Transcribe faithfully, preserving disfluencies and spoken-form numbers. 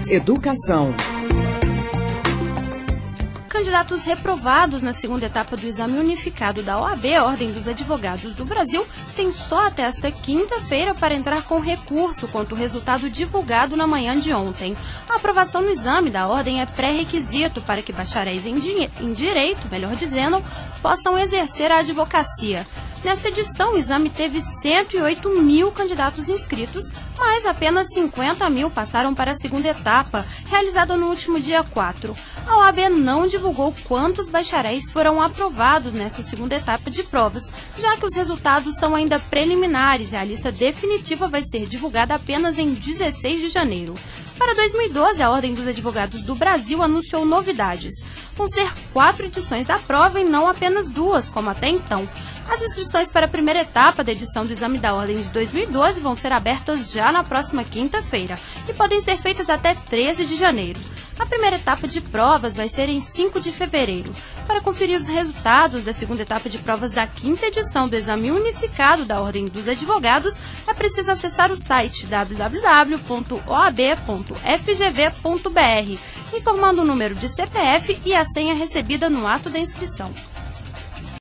Educação. Candidatos reprovados na segunda etapa do exame unificado da O A B, Ordem dos Advogados do Brasil, têm só até esta quinta-feira para entrar com recurso contra o resultado divulgado na manhã de ontem. A aprovação no exame da Ordem é pré-requisito para que bacharéis em, em direito, melhor dizendo, possam exercer a advocacia. Nesta edição, o exame teve cento e oito mil candidatos inscritos, mas apenas cinquenta mil passaram para a segunda etapa, realizada no último dia quatro. A O A B não divulgou quantos bacharéis foram aprovados nesta segunda etapa de provas, já que os resultados são ainda preliminares e a lista definitiva vai ser divulgada apenas em dezesseis de janeiro. Para dois mil e doze, a Ordem dos Advogados do Brasil anunciou novidades. Vão ser quatro edições da prova e não apenas duas, como até então. As inscrições para a primeira etapa da edição do Exame da Ordem de dois mil e doze vão ser abertas já na próxima quinta-feira e podem ser feitas até treze de janeiro. A primeira etapa de provas vai ser em cinco de fevereiro. Para conferir os resultados da segunda etapa de provas da quinta edição do Exame Unificado da Ordem dos Advogados, é preciso acessar o site w w w ponto o a b ponto f g v ponto b r, informando o número de C P F e a senha recebida no ato da inscrição.